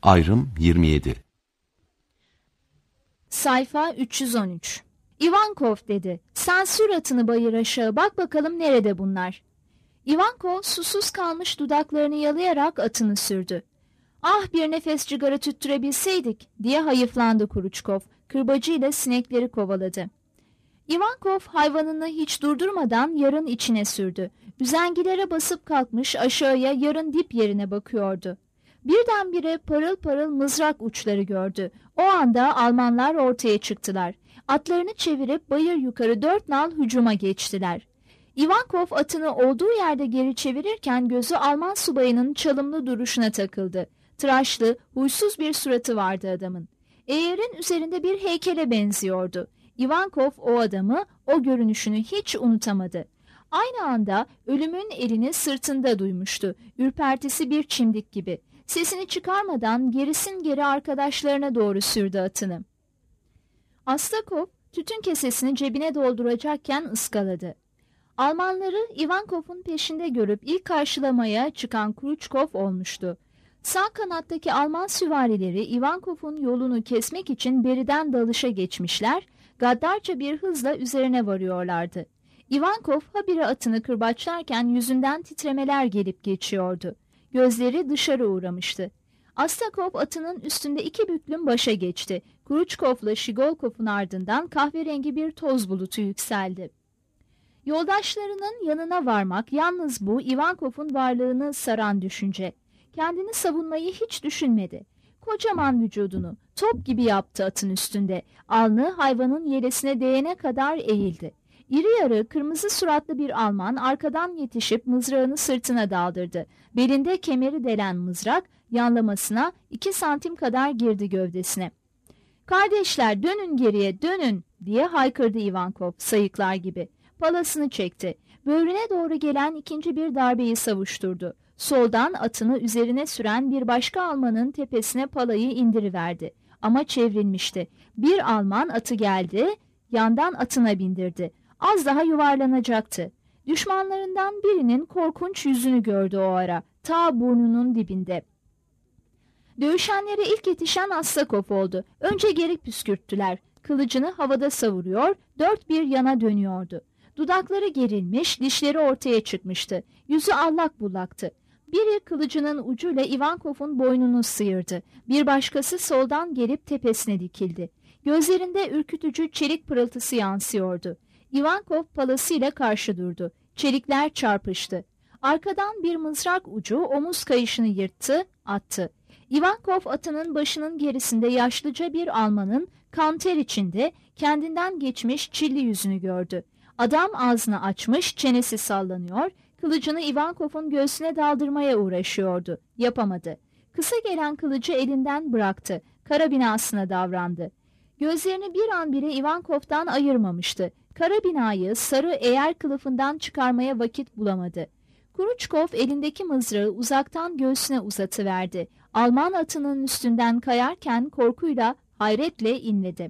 Ayrım 27. Sayfa 313. Ivankov dedi. Sen sür atını bayır aşağı, bak bakalım nerede bunlar. Ivankov susuz kalmış dudaklarını yalayarak atını sürdü. Ah, bir nefes cigara tüttürebilseydik diye hayıflandı Kuruçkov. Kırbacıyla sinekleri kovaladı. Ivankov hayvanını hiç durdurmadan yarın içine sürdü. Üzengilere basıp kalkmış aşağıya yarın dip yerine bakıyordu. Birdenbire parıl parıl mızrak uçları gördü. O anda Almanlar ortaya çıktılar. Atlarını çevirip bayır yukarı 4 nal hücuma geçtiler. Ivankov atını olduğu yerde geri çevirirken gözü Alman subayının çalımlı duruşuna takıldı. Tıraşlı, huysuz bir suratı vardı adamın. Eğerin üzerinde bir heykele benziyordu. Ivankov o adamı, o görünüşünü hiç unutamadı. Aynı anda ölümün elini sırtında duymuştu. Ürpertisi bir çimdik gibi. Sesini çıkarmadan gerisin geri arkadaşlarına doğru sürdü atını. Astakov tütün kesesini cebine dolduracakken ıskaladı. Almanları Ivankov'un peşinde görüp ilk karşılamaya çıkan Kuruçkov olmuştu. Sağ kanattaki Alman süvarileri Ivankov'un yolunu kesmek için beriden dalışa geçmişler, gaddarca bir hızla üzerine varıyorlardı. Ivankov habire atını kırbaçlarken yüzünden titremeler gelip geçiyordu. Gözleri dışarı uğramıştı. Astakov atının üstünde 2 büklüm başa geçti. Kuruçkov'la Şigolkov'un ardından kahverengi bir toz bulutu yükseldi. Yoldaşlarının yanına varmak yalnız bu Ivankov'un varlığını saran düşünce. Kendini savunmayı hiç düşünmedi. Kocaman vücudunu top gibi yaptı atın üstünde. Alnı hayvanın yelesine değene kadar eğildi. İri yarı kırmızı suratlı bir Alman arkadan yetişip mızrağını sırtına daldırdı. Belinde kemeri delen mızrak yanlamasına 2 santim kadar girdi gövdesine. "Kardeşler, dönün geriye, dönün!" diye haykırdı Ivankov sayıklar gibi. Palasını çekti. Böğrüne doğru gelen ikinci bir darbeyi savuşturdu. Soldan atını üzerine süren bir başka Almanın tepesine palayı indiriverdi. Ama çevrilmişti. Bir Alman atı geldi, yandan atına bindirdi. Az daha yuvarlanacaktı. Düşmanlarından birinin korkunç yüzünü gördü o ara, ta burnunun dibinde. Dövüşenlere ilk yetişen Astakov oldu. Önce geri püskürttüler. Kılıcını havada savuruyor, dört bir yana dönüyordu. Dudakları gerilmiş, dişleri ortaya çıkmıştı. Yüzü allak bullaktı. Biri kılıcının ucuyla Ivankov'un boynunu sıyırdı. Bir başkası soldan gelip tepesine dikildi. Gözlerinde ürkütücü çelik pırıltısı yansıyordu. Ivankov palasıyla karşı durdu. Çelikler çarpıştı. Arkadan bir mızrak ucu omuz kayışını yırttı, attı. Ivankov atının başının gerisinde yaşlıca bir Almanın kan ter içinde kendinden geçmiş çilli yüzünü gördü. Adam ağzını açmış, çenesi sallanıyor, kılıcını Ivankov'un göğsüne daldırmaya uğraşıyordu. Yapamadı. Kısa gelen kılıcı elinden bıraktı. Karabinasına davrandı. Gözlerini bir an bile Ivankov'tan ayırmamıştı. Karabinayı sarı eğer kılıfından çıkarmaya vakit bulamadı. Kuruçkov elindeki mızrağı uzaktan göğsüne uzatıverdi. Alman atının üstünden kayarken korkuyla, hayretle inledi.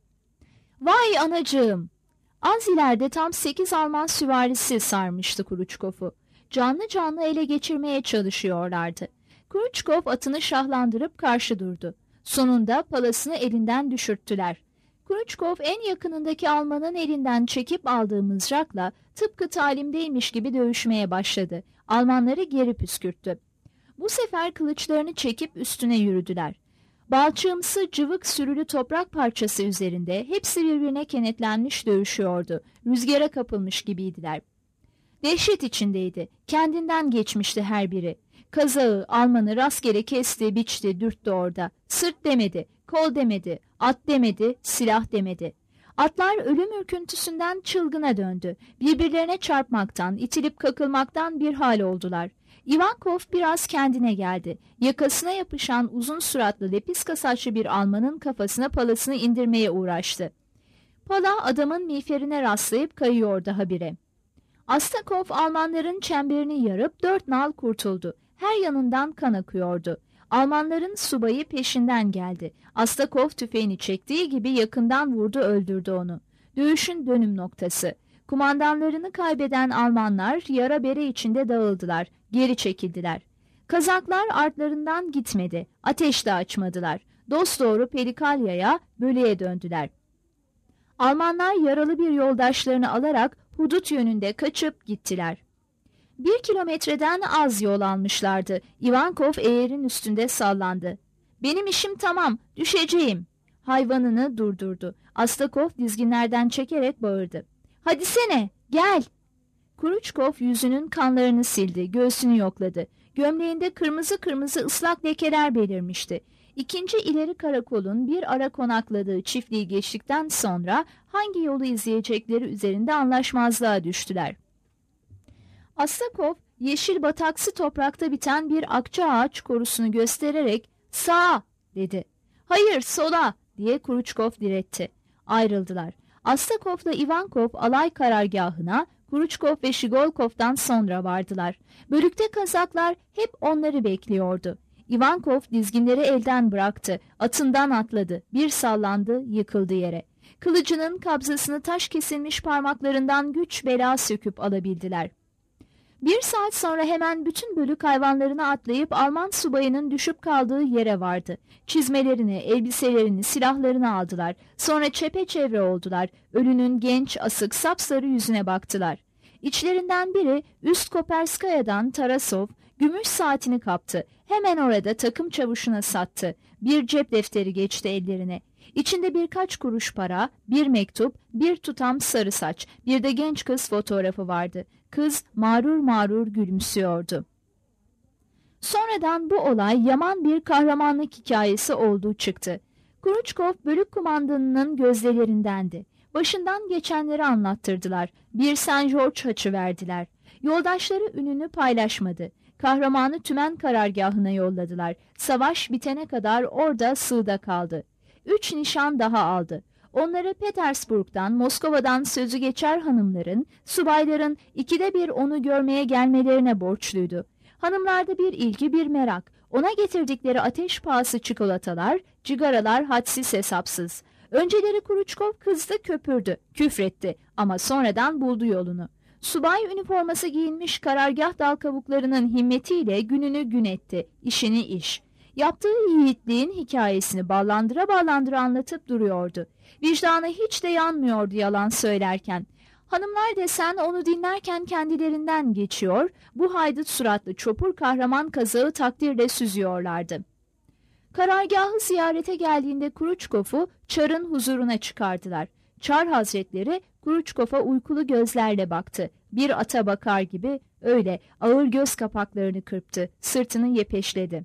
"Vay anacığım!" Az ileride tam 8 Alman süvarisi sarmıştı Kuruçkov'u. Canlı canlı ele geçirmeye çalışıyorlardı. Kuruçkov atını şahlandırıp karşı durdu. Sonunda palasını elinden düşürttüler. Kuruçkov en yakınındaki Almanın elinden çekip aldığı mızrakla tıpkı talimdeymiş gibi dövüşmeye başladı. Almanları geri püskürttü. Bu sefer kılıçlarını çekip üstüne yürüdüler. Balçığımsı cıvık sürülü toprak parçası üzerinde hepsi birbirine kenetlenmiş dövüşüyordu. Rüzgara kapılmış gibiydiler. Dehşet içindeydi. Kendinden geçmişti her biri. Kazağı, Almanı rastgele kesti, biçti, dürttü orada. Sırt demedi, kol demedi, at demedi, silah demedi. Atlar ölüm ürküntüsünden çılgına döndü. Birbirlerine çarpmaktan, itilip kakılmaktan bir hal oldular. Ivankov biraz kendine geldi. Yakasına yapışan uzun suratlı lepiska saçlı bir Almanın kafasına palasını indirmeye uğraştı. Pala adamın miğferine rastlayıp kayıyordu habire. Astakov Almanların çemberini yarıp 4 nal kurtuldu. Her yanından kan akıyordu. Almanların subayı peşinden geldi. Astakov tüfeğini çektiği gibi yakından vurdu, öldürdü onu. Dövüşün dönüm noktası. Kumandanlarını kaybeden Almanlar yara bere içinde dağıldılar, geri çekildiler. Kazaklar artlarından gitmedi, ateş de açmadılar. Dosdoğru Pelikalya'ya, Böle'ye döndüler. Almanlar yaralı bir yoldaşlarını alarak hudut yönünde kaçıp gittiler. 1 kilometreden az yol almışlardı. Ivankov eğerin üstünde sallandı. "Benim işim tamam, düşeceğim." Hayvanını durdurdu. Astakov dizginlerden çekerek bağırdı. "Hadi sene, gel." Kuruçkov yüzünün kanlarını sildi, göğsünü yokladı. Gömleğinde kırmızı kırmızı ıslak lekeler belirmişti. İkinci ileri karakolun bir ara konakladığı çiftliği geçtikten sonra hangi yolu izleyecekleri üzerinde anlaşmazlığa düştüler. Astakov, yeşil bataksı toprakta biten bir akça ağaç korusunu göstererek "Sağa!" dedi. "Hayır, sola!" diye Kuruçkov diretti. Ayrıldılar. Astakov'la Ivankov alay karargahına, Kuruçkov ve Şigolkov'dan sonra vardılar. Bölükte Kazaklar hep onları bekliyordu. Ivankov dizginleri elden bıraktı, atından atladı, bir sallandı, yıkıldı yere. Kılıcının kabzasını taş kesilmiş parmaklarından güç bela söküp alabildiler. 1 saat sonra hemen bütün bölük hayvanlarını atlayıp Alman subayının düşüp kaldığı yere vardı. Çizmelerini, elbiselerini, silahlarını aldılar. Sonra çepeçevre oldular. Ölünün genç, asık, sapsarı yüzüne baktılar. İçlerinden biri Üst-Koperskaya'dan Tarasov, gümüş saatini kaptı. Hemen orada takım çavuşuna sattı. Bir cep defteri geçti ellerine. İçinde birkaç kuruş para, bir mektup, bir tutam sarı saç, bir de genç kız fotoğrafı vardı. Kız mağrur mağrur gülümsüyordu. Sonradan bu olay yaman bir kahramanlık hikayesi olduğu çıktı. Kuruçkov bölük kumandanının gözdelerindendi. Başından geçenleri anlattırdılar. Bir Saint George haçı verdiler. Yoldaşları ününü paylaşmadı. Kahramanı tümen karargahına yolladılar. Savaş bitene kadar orada sığda kaldı. 3 nişan daha aldı. Onları Petersburg'dan, Moskova'dan sözü geçer hanımların, subayların 2'de 1 onu görmeye gelmelerine borçluydu. Hanımlarda bir ilgi, bir merak. Ona getirdikleri ateş pahası çikolatalar, cigaralar hadsiz hesapsız. Önceleri Kuruçkov kızdı, köpürdü, küfretti ama sonradan buldu yolunu. Subay üniforması giyinmiş karargah dal kavuklarının himmetiyle gününü gün etti, işini iş. Yaptığı yiğitliğin hikayesini ballandıra ballandıra anlatıp duruyordu. Vicdanı hiç de yanmıyordu yalan söylerken. Hanımlar desen onu dinlerken kendilerinden geçiyor, bu haydut suratlı çopur kahraman kazağı takdirle süzüyorlardı. Karargahı ziyarete geldiğinde Kuruçkov'u Çar'ın huzuruna çıkardılar. Çar Hazretleri Kuruçkov'a uykulu gözlerle baktı. Bir ata bakar gibi öyle ağır göz kapaklarını kırptı, sırtını yepeşledi.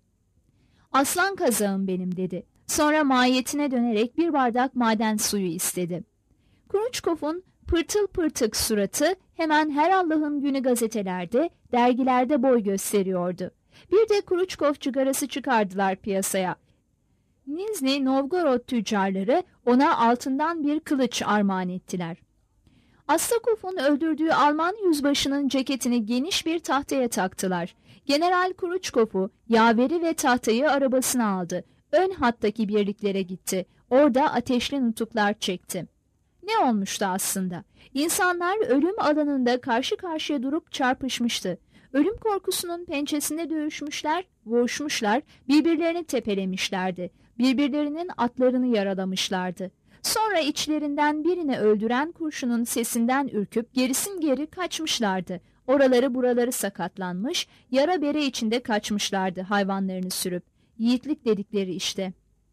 "Aslan kazağım benim," dedi. Sonra mahiyetine dönerek bir bardak maden suyu istedi. Kuruçkov'un pırtıl pırtık suratı hemen her Allah'ın günü gazetelerde, dergilerde boy gösteriyordu. Bir de Kuruçkov cigarası çıkardılar piyasaya. Nizhny Novgorod tüccarları ona altından bir kılıç armağan ettiler. Astakov'un öldürdüğü Alman yüzbaşının ceketini geniş bir tahtaya taktılar. General Kuruçkov'u, yaveri ve tahtayı arabasına aldı. Ön hattaki birliklere gitti. Orada ateşli nutuklar çekti. Ne olmuştu aslında? İnsanlar ölüm alanında karşı karşıya durup çarpışmıştı. Ölüm korkusunun pençesinde dövüşmüşler, boğuşmuşlar, birbirlerini tepelemişlerdi. Birbirlerinin atlarını yaralamışlardı. Sonra içlerinden birini öldüren kurşunun sesinden ürküp gerisin geri kaçmışlardı. Oraları buraları sakatlanmış, yara bere içinde kaçmışlardı hayvanlarını sürüp. Yiğitlik dedikleri işte.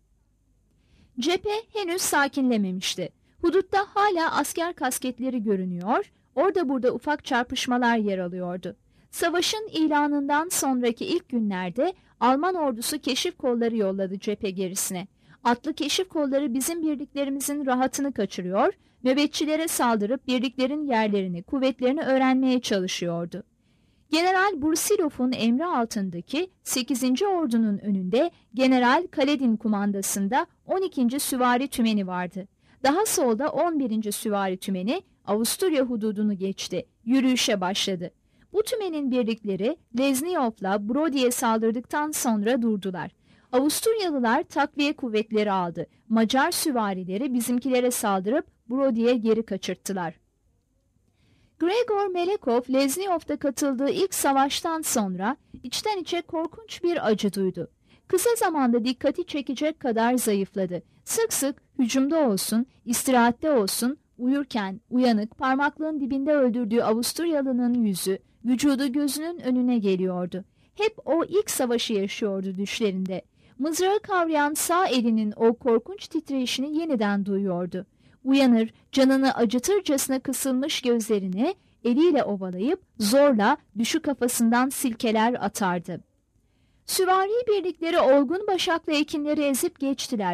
Cephe henüz sakinlememişti. Hudutta hala asker kasketleri görünüyor, orada burada ufak çarpışmalar yer alıyordu. Savaşın ilanından sonraki ilk günlerde Alman ordusu keşif kolları yolladı cephe gerisine. Atlı keşif kolları bizim birliklerimizin rahatını kaçırıyor, nöbetçilere saldırıp birliklerin yerlerini, kuvvetlerini öğrenmeye çalışıyordu. General Bursilov'un emri altındaki 8. Ordu'nun önünde General Kaledin kumandasında 12. Süvari Tümeni vardı. Daha solda 11. Süvari Tümeni Avusturya hududunu geçti, yürüyüşe başladı. Bu tümenin birlikleri Leznyov'la Brody'ye saldırdıktan sonra durdular. Avusturyalılar takviye kuvvetleri aldı. Macar süvarileri bizimkilere saldırıp Brody'ye geri kaçırttılar. Gregor Melekov, Leznyov'da katıldığı ilk savaştan sonra içten içe korkunç bir acı duydu. Kısa zamanda dikkati çekecek kadar zayıfladı. Sık sık hücumda olsun, istirahatte olsun, uyurken uyanık, parmaklığın dibinde öldürdüğü Avusturyalının yüzü, vücudu gözünün önüne geliyordu. Hep o ilk savaşı yaşıyordu düşlerinde. Mızrağı kavrayan sağ elinin o korkunç titreşini yeniden duyuyordu. Uyanır, canını acıtırcasına kısılmış gözlerini eliyle ovalayıp zorla düşü kafasından silkeler atardı. Süvari birlikleri olgun başaklı ekinleri ezip geçtiler.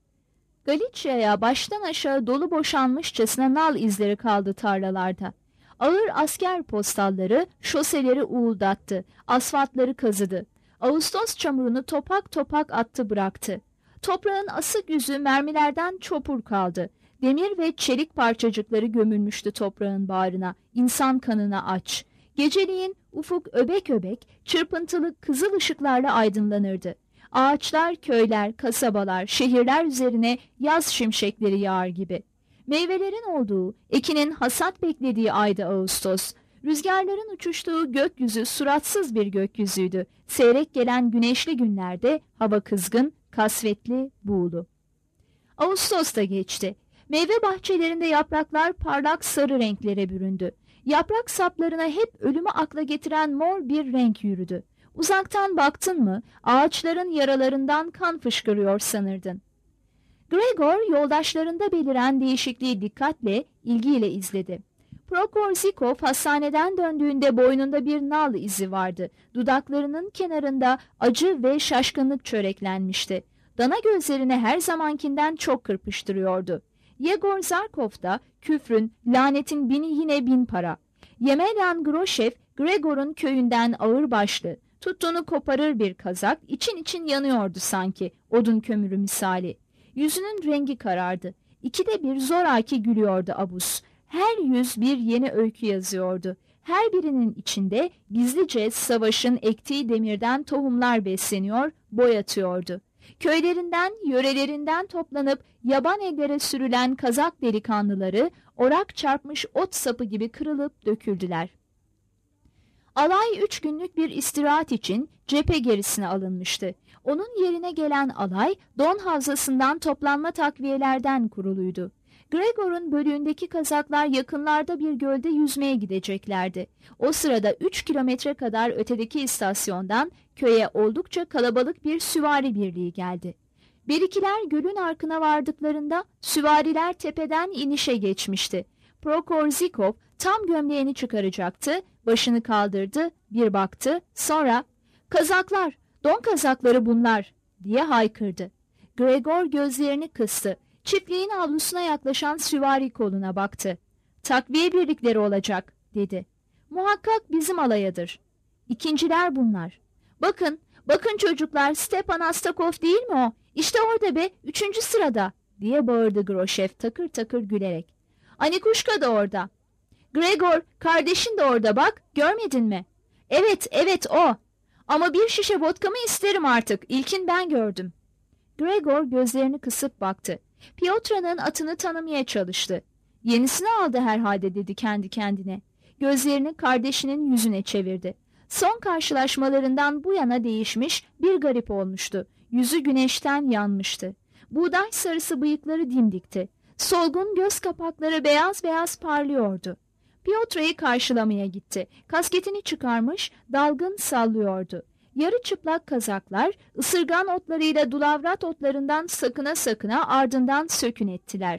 Galicia'ya baştan aşağı dolu boşanmışçasına nal izleri kaldı tarlalarda. Ağır asker postalları şoseleri uğuldattı, asfaltları kazıdı. Ağustos çamurunu topak topak attı bıraktı. Toprağın asık yüzü mermilerden çopur kaldı. Demir ve çelik parçacıkları gömülmüştü toprağın bağrına, insan kanına aç. Geceliğin ufuk öbek öbek, çırpıntılı kızıl ışıklarla aydınlanırdı. Ağaçlar, köyler, kasabalar, şehirler üzerine yaz şimşekleri yağar gibi. Meyvelerin olduğu, ekinin hasat beklediği aydı Ağustos. Rüzgarların uçuştuğu gökyüzü suratsız bir gökyüzüydü. Seyrek gelen güneşli günlerde hava kızgın, kasvetli, buğulu. Ağustos da geçti. Meyve bahçelerinde yapraklar parlak sarı renklere büründü. Yaprak saplarına hep ölümü akla getiren mor bir renk yürüdü. Uzaktan baktın mı ağaçların yaralarından kan fışkırıyor sanırdın. Gregor yoldaşlarında beliren değişikliği dikkatle, ilgiyle izledi. Prokorzikov hastaneden döndüğünde boynunda bir nal izi vardı. Dudaklarının kenarında acı ve şaşkınlık çöreklenmişti. Dana gözlerini her zamankinden çok kırpıştırıyordu. Yegor Zarkov da küfrün, lanetin bini yine 1000 para. Yemelyan Groşev, Gregor'un köyünden ağırbaşlı, tuttuğunu koparır bir kazak, için için yanıyordu sanki, odun kömürü misali. Yüzünün rengi karardı. İkide bir zoraki gülüyordu abus. Her yüz bir yeni öykü yazıyordu. Her birinin içinde gizlice savaşın ektiği demirden tohumlar besleniyor, boyatıyordu. Köylerinden, yörelerinden toplanıp yaban ellere sürülen Kazak delikanlıları orak çarpmış ot sapı gibi kırılıp döküldüler. Alay 3 günlük bir istirahat için cephe gerisine alınmıştı. Onun yerine gelen alay Don Havzası'ndan toplanma takviyelerden kuruluydu. Gregor'un bölüğündeki Kazaklar yakınlarda bir gölde yüzmeye gideceklerdi. O sırada 3 kilometre kadar ötedeki istasyondan köye oldukça kalabalık bir süvari birliği geldi. Berikiler gölün arkına vardıklarında süvariler tepeden inişe geçmişti. Prokorzikov tam gömleğini çıkaracaktı, başını kaldırdı, bir baktı, sonra "Kazaklar, Don Kazakları bunlar!" diye haykırdı. Gregor gözlerini kıstı. Çiftliğin avlusuna yaklaşan süvari koluna baktı. "Takviye birlikleri olacak," dedi. "Muhakkak bizim alayadır. İkinciler bunlar. Bakın, bakın çocuklar, Stepan Astakov değil mi o? İşte orada be, 3. sırada," diye bağırdı Groşev takır takır gülerek. "Anikuşka da orada. Gregor, kardeşin de orada bak, görmedin mi?" "Evet, evet o. Ama bir şişe vodka mı isterim artık, İlkin ben gördüm." Gregor gözlerini kısıp baktı. Piotra'nın atını tanımaya çalıştı. "Yenisini aldı herhalde," dedi kendi kendine. Gözlerini kardeşinin yüzüne çevirdi. Son karşılaşmalarından bu yana değişmiş, bir garip olmuştu. Yüzü güneşten yanmıştı. Buğday sarısı bıyıkları dimdikti. Solgun göz kapakları beyaz beyaz parlıyordu. Piotra'yı karşılamaya gitti. Kasketini çıkarmış, dalgın sallıyordu. Yarı çıplak Kazaklar ısırgan otlarıyla dulavrat otlarından sakına sakına ardından sökün ettiler.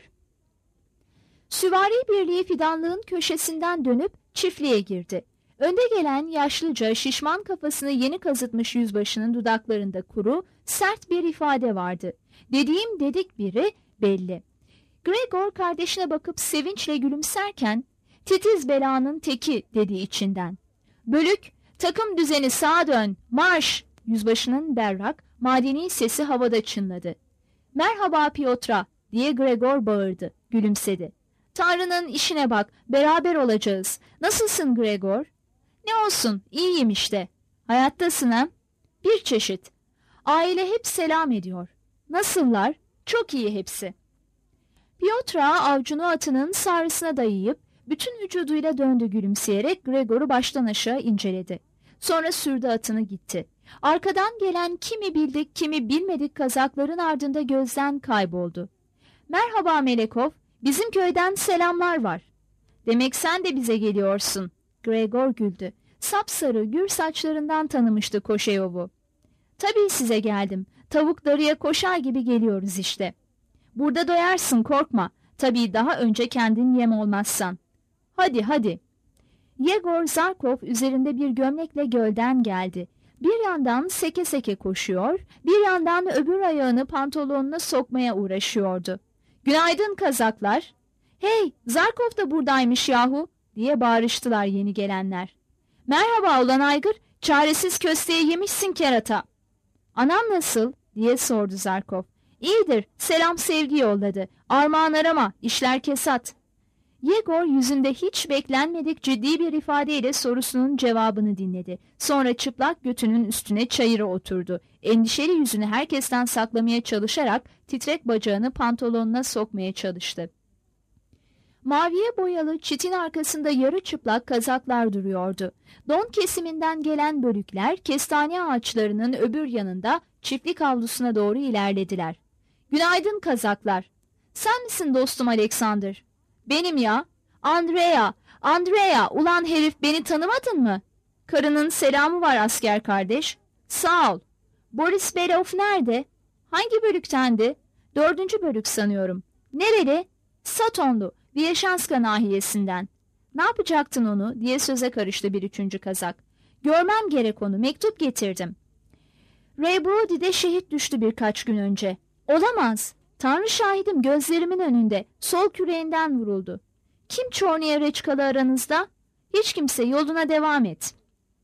Süvari birliği fidanlığın köşesinden dönüp çiftliğe girdi. Önde gelen yaşlıca şişman kafasını yeni kazıtmış yüzbaşının dudaklarında kuru, sert bir ifade vardı. Dediğim dedik biri belli. Gregor kardeşine bakıp sevinçle gülümserken, "Titiz belanın teki," dedi içinden. "Bölük, takım düzeni sağa dön, marş!" Yüzbaşının berrak, madeni sesi havada çınladı. "Merhaba Piotra," diye Gregor bağırdı, gülümsedi. "Tanrı'nın işine bak, beraber olacağız. Nasılsın Gregor?" "Ne olsun, iyiyim işte." "Hayattasın ha?" "Bir çeşit." "Aile hep selam ediyor." "Nasıllar?" "Çok iyi hepsi." Piotra avcunu atının sarısına dayayıp Bütün vücuduyla döndü gülümseyerek Gregor'u baştan aşağı inceledi. Sonra sürdü atını gitti. Arkadan gelen kimi bildik kimi bilmedik kazakların ardında gözden kayboldu. "Merhaba Melekov, bizim köyden selamlar var." "Demek sen de bize geliyorsun." Gregor güldü. Sapsarı gür saçlarından tanımıştı Koşeyov'u. "Tabii size geldim. Tavuk darıya koşar gibi geliyoruz işte." "Burada doyarsın, korkma. Tabii daha önce kendin yem olmazsan." "Hadi hadi." Yegor Zarkov üzerinde bir gömlekle gölden geldi. Bir yandan seke seke koşuyor, bir yandan öbür ayağını pantolonuna sokmaya uğraşıyordu. "Günaydın kazaklar." "Hey, Zarkov da buradaymış yahu!" diye bağırıştılar yeni gelenler. "Merhaba ulan aygır, çaresiz kösteği yemişsin kerata." "Anam nasıl?" diye sordu Zarkov. "İyidir, selam sevgi yolladı. Armağan arama, işler kesat." Yegor yüzünde hiç beklenmedik ciddi bir ifadeyle sorusunun cevabını dinledi. Sonra çıplak götünün üstüne çayıra oturdu. Endişeli yüzünü herkesten saklamaya çalışarak titrek bacağını pantolonuna sokmaya çalıştı. Maviye boyalı çitin arkasında yarı çıplak kazaklar duruyordu. Don kesiminden gelen bölükler kestane ağaçlarının öbür yanında çiftlik avlusuna doğru ilerlediler. "Günaydın kazaklar." "Sen misin dostum Alexander?" "Benim ya." "Andrea, Andrea, ulan herif beni tanımadın mı?" "Karının selamı var asker kardeş." "Sağ ol." "Boris Belov nerede?" "Hangi bölüktendi?" "4. bölük sanıyorum." "Nereli?" "Satonlu, Vyeşanska nahiyesinden." "Ne yapacaktın onu?" diye söze karıştı bir 3. kazak. "Görmem gerek onu, mektup getirdim." "Ray Brody'de şehit düştü birkaç gün önce." "Olamaz. Tanrı şahidim gözlerimin önünde. Sol küreğinden vuruldu." "Kim Çorniye reçkalı aranızda?" "Hiç kimse, yoluna devam et."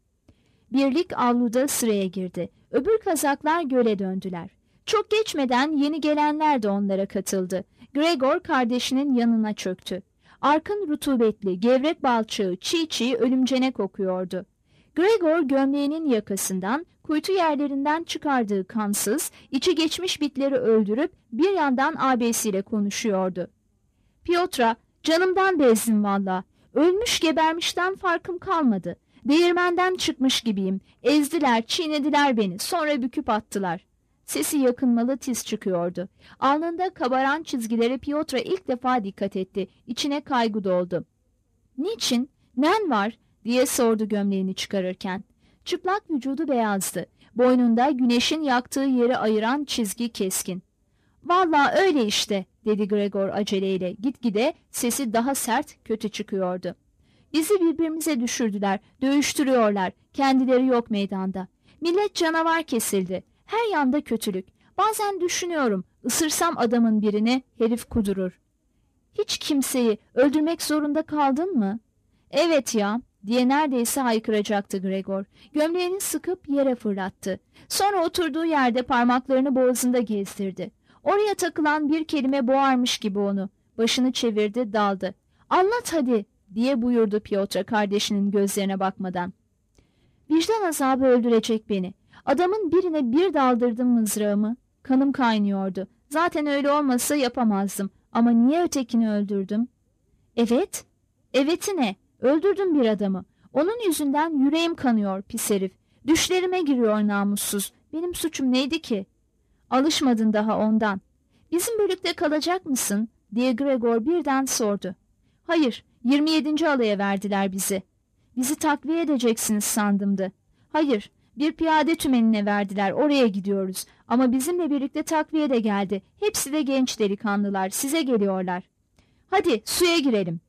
Birlik avluda sıraya girdi. Öbür kazaklar göle döndüler. Çok geçmeden yeni gelenler de onlara katıldı. Gregor kardeşinin yanına çöktü. Arkın rutubetli, gevrek balçığı çiğ çiğ ölümcene kokuyordu. Gregor gömleğinin yakasından, kuytu yerlerinden çıkardığı kansız, içi geçmiş bitleri öldürüp bir yandan abisiyle konuşuyordu. "Piotra, canımdan bezdim valla. Ölmüş gebermişten farkım kalmadı. Değirmenden çıkmış gibiyim. Ezdiler, çiğnediler beni, sonra büküp attılar." Sesi yakınmalı tiz çıkıyordu. Alnında kabaran çizgilere Piotra ilk defa dikkat etti. İçine kaygı doldu. "Niçin? Nen var?" diye sordu gömleğini çıkarırken. Çıplak vücudu beyazdı. Boynunda güneşin yaktığı yeri ayıran çizgi keskin. "Vallahi öyle işte," dedi Gregor aceleyle. Gitgide sesi daha sert, kötü çıkıyordu. "Bizi birbirimize düşürdüler, dövüştürüyorlar. Kendileri yok meydanda. Millet canavar kesildi. Her yanda kötülük. Bazen düşünüyorum, ısırsam adamın birini herif kudurur." "Hiç kimseyi öldürmek zorunda kaldın mı?" "Evet ya," diye neredeyse haykıracaktı Gregor. Gömleğini sıkıp yere fırlattı. Sonra oturduğu yerde parmaklarını boğazında gezdirdi. Oraya takılan bir kelime boğarmış gibi onu. Başını çevirdi, daldı. "Anlat hadi," diye buyurdu Piotr kardeşinin gözlerine bakmadan. "Vicdan azabı öldürecek beni. Adamın birine bir daldırdım mızrağımı. Kanım kaynıyordu. Zaten öyle olmasa yapamazdım. Ama niye ötekini öldürdüm?" "Evet." "Eveti ne? Öldürdüm bir adamı. Onun yüzünden yüreğim kanıyor pis herif. Düşlerime giriyor namussuz. Benim suçum neydi ki?" "Alışmadın daha ondan." "Bizim bölükte kalacak mısın?" diye Gregor birden sordu. "Hayır, 27. alaya verdiler bizi." "Bizi takviye edeceksiniz sandımdı." "Hayır, bir piyade tümenine verdiler, oraya gidiyoruz. Ama bizimle birlikte takviye de geldi. Hepsi de genç delikanlılar, size geliyorlar." "Hadi suya girelim."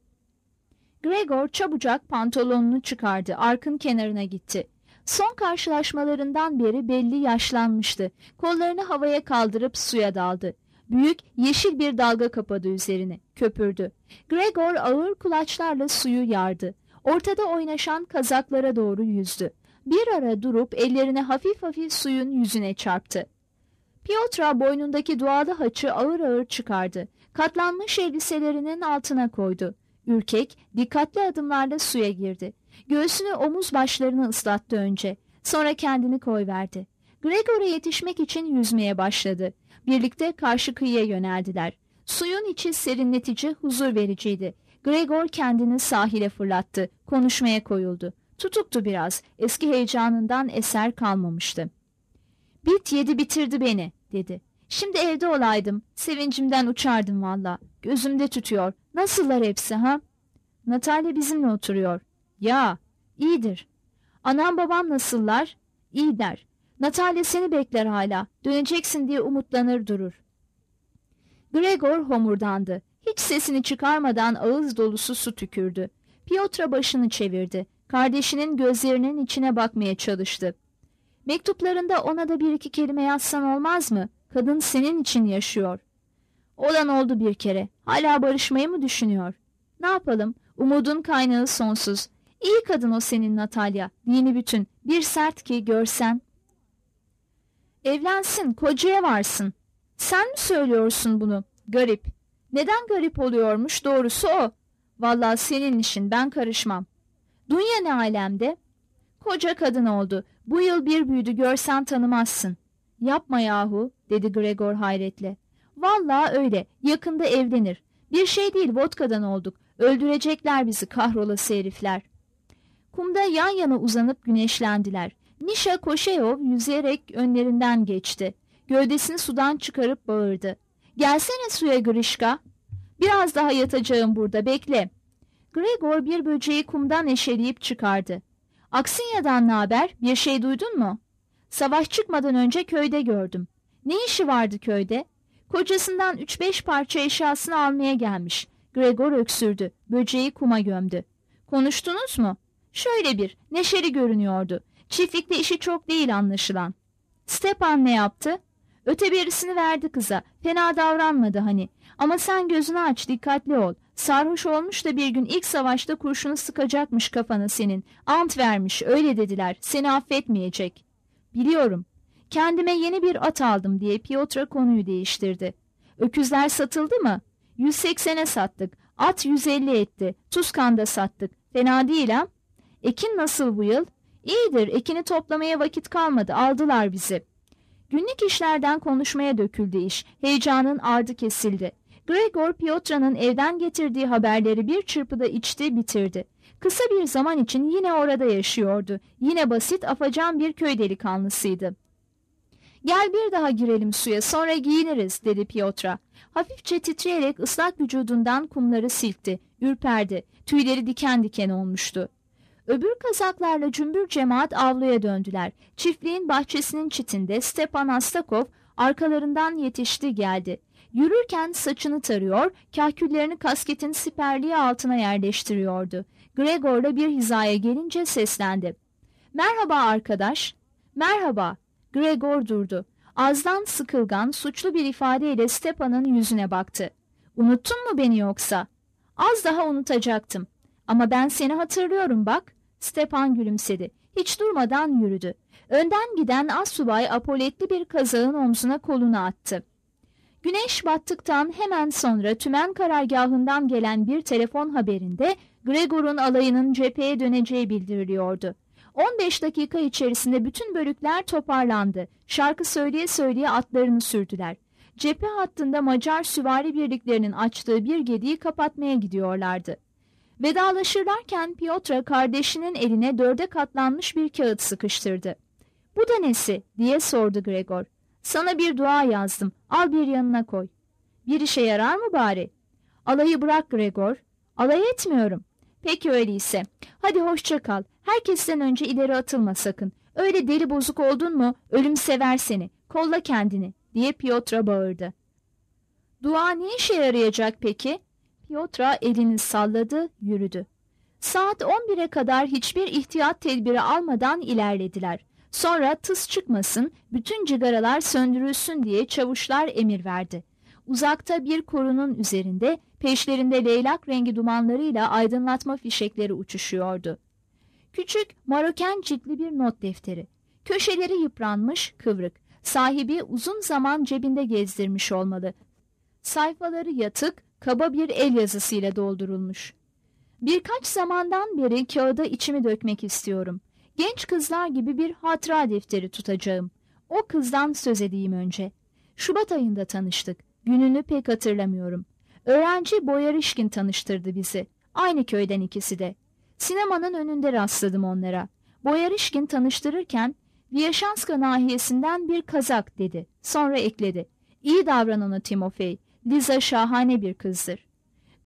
Gregor çabucak pantolonunu çıkardı, arkın kenarına gitti. Son karşılaşmalarından beri belli yaşlanmıştı. Kollarını havaya kaldırıp suya daldı. Büyük, yeşil bir dalga kapadı üzerini, köpürdü. Gregor ağır kulaçlarla suyu yardı. Ortada oynaşan kazaklara doğru yüzdü. Bir ara durup ellerini hafif hafif suyun yüzüne çarptı. Piotra boynundaki dualı haçı ağır ağır çıkardı. Katlanmış elbiselerinin altına koydu. Ürkek, dikkatli adımlarla suya girdi. Göğsünü omuz başlarını ıslattı önce. Sonra kendini koyverdi. Gregor'a yetişmek için yüzmeye başladı. Birlikte karşı kıyıya yöneldiler. Suyun içi serinletici, huzur vericiydi. Gregor kendini sahile fırlattı. Konuşmaya koyuldu. Tutuktu biraz. Eski heyecanından eser kalmamıştı. "Bit yedi bitirdi beni," dedi. "Şimdi evde olaydım. Sevincimden uçardım valla. Gözümde tütüyor. Nasıllar hepsi ha?" "Natalya bizimle oturuyor." "Ya, iyidir." "Anam babam nasıllar?" "İyiler. Natalya seni bekler hala. Döneceksin diye umutlanır durur." Gregor homurdandı. Hiç sesini çıkarmadan ağız dolusu su tükürdü. Piotra başını çevirdi. Kardeşinin gözlerinin içine bakmaya çalıştı. "Mektuplarında ona da bir iki kelime yazsan olmaz mı? Kadın senin için yaşıyor." "Olan oldu bir kere. Hala barışmayı mı düşünüyor?" "Ne yapalım? Umudun kaynağı sonsuz. İyi kadın o senin Natalya. Dini bütün. Bir sert ki görsen." "Evlensin, kocaya varsın." "Sen mi söylüyorsun bunu? Garip." "Neden garip oluyormuş? Doğrusu o." "Vallahi senin işin, ben karışmam." "Dunya ne alemde?" "Koca kadın oldu. Bu yıl bir büyüdü, görsen tanımazsın." "Yapma yahu," dedi Gregor hayretle. "Vallahi öyle. Yakında evlenir. Bir şey değil, vodkadan olduk. Öldürecekler bizi kahrolası herifler." Kumda yan yana uzanıp güneşlendiler. Misha Koşeyov yüzerek önlerinden geçti. Gövdesini sudan çıkarıp bağırdı. "Gelsene suya Grişka." "Biraz daha yatacağım burada, bekle." Gregor bir böceği kumdan eşeleyip çıkardı. "Aksinya'dan ne haber? Bir şey duydun mu?" "Savaş çıkmadan önce köyde gördüm." "Ne işi vardı köyde?" "Kocasından 3-5 parça eşyasını almaya gelmiş." Gregor öksürdü. Böceği kuma gömdü. "Konuştunuz mu?" "Şöyle bir, neşeli görünüyordu. Çiftlikte işi çok değil anlaşılan." "Stepan ne yaptı?" "Öte birisini verdi kıza. Fena davranmadı hani. Ama sen gözünü aç, dikkatli ol. Sarhoş olmuş da bir gün ilk savaşta kurşunu sıkacakmış kafana senin. Ant vermiş, öyle dediler. Seni affetmeyecek." "Biliyorum. Kendime yeni bir at aldım," diye Piotra konuyu değiştirdi. "Öküzler satıldı mı?" 180'e sattık. At 150 etti. Tuzkan'da sattık. Fena değil ha?" "Ekin nasıl bu yıl?" "İyidir. Ekini toplamaya vakit kalmadı. Aldılar bizi." Günlük işlerden konuşmaya döküldü iş. Heyecanın ardı kesildi. Gregor Piotra'nın evden getirdiği haberleri bir çırpıda içti, bitirdi. Kısa bir zaman için yine orada yaşıyordu. Yine basit, afacan bir köy delikanlısıydı. "Gel bir daha girelim suya, sonra giyiniriz," dedi Piotra. Hafifçe titreyerek ıslak vücudundan kumları silkti. Ürperdi. Tüyleri diken diken olmuştu. Öbür kazaklarla cümbür cemaat avluya döndüler. Çiftliğin bahçesinin çitinde Stepan Astakov arkalarından yetişti geldi. Yürürken saçını tarıyor, kahküllerini kasketin siperliği altına yerleştiriyordu. Gregor'la bir hizaya gelince seslendi. "Merhaba arkadaş." "Merhaba." Gregor durdu. Azdan sıkılgan, suçlu bir ifadeyle Stepan'ın yüzüne baktı. "Unuttun mu beni yoksa?" "Az daha unutacaktım. Ama ben seni hatırlıyorum bak." Stepan gülümsedi. Hiç durmadan yürüdü. Önden giden assubay apoletli bir kazağın omzuna kolunu attı. Güneş battıktan hemen sonra tümen karargahından gelen bir telefon haberinde Gregor'un alayının cepheye döneceği bildiriliyordu. 15 dakika içerisinde bütün bölükler toparlandı. Şarkı söyleye söyleye atlarını sürdüler. Cephe hattında Macar süvari birliklerinin açtığı bir gediği kapatmaya gidiyorlardı. Vedalaşırlarken Piotra kardeşinin eline 4'e katlanmış bir kağıt sıkıştırdı. "Bu da nesi?" diye sordu Gregor. "Sana bir dua yazdım. Al bir yanına koy." "Bir işe yarar mı bari?" "Alayı bırak Gregor." "Alay etmiyorum." "Peki öyleyse. Hadi hoşça kal. Herkesten önce ileri atılma sakın. Öyle deli bozuk oldun mu ölüm sever seni. Kolla kendini," diye Piotra bağırdı. "Dua ne işe yarayacak peki?" Piotra elini salladı, yürüdü. Saat 11'e kadar hiçbir ihtiyat tedbiri almadan ilerlediler. Sonra tıs çıkmasın, bütün cigaralar söndürülsün diye çavuşlar emir verdi. Uzakta bir korunun üzerinde, peşlerinde leylak rengi dumanlarıyla aydınlatma fişekleri uçuşuyordu. Küçük, maroken ciltli bir not defteri. Köşeleri yıpranmış, kıvrık. Sahibi uzun zaman cebinde gezdirmiş olmalı. Sayfaları yatık, kaba bir el yazısıyla doldurulmuş. "Birkaç zamandan beri kağıda içimi dökmek istiyorum. Genç kızlar gibi bir hatıra defteri tutacağım. O kızdan söz edeyim önce. Şubat ayında tanıştık. Gününü pek hatırlamıyorum. Öğrenci Boyarişkin tanıştırdı bizi. Aynı köyden ikisi de. Sinemanın önünde rastladım onlara. Boyarişkin tanıştırırken Vyaşanska nahiyesinden bir Kazak dedi. Sonra ekledi. İyi davran ona Timofey. Liza şahane bir kızdır.